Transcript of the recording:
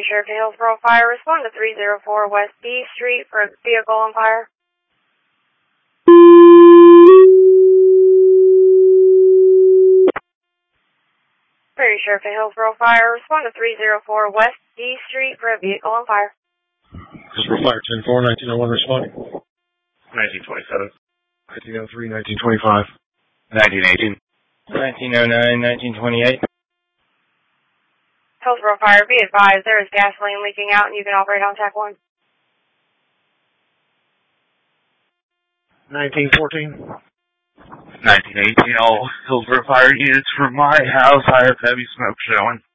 Sheriff to Hillsborough Fire. Respond to 304 West D Street for a vehicle on fire. Prairie Sheriff to Hillsborough Fire. Respond to 304 West D Street for a vehicle on fire. Hillsborough Fire 10-4, 1901 responding. 1927. 1903, 1925. 1918. 1909, 1928. Hillsborough Fire, be advised there is gasoline leaking out and you can operate on TAC 1. 1914. 1918. All Hillsborough Fire units from my house. I have heavy smoke showing.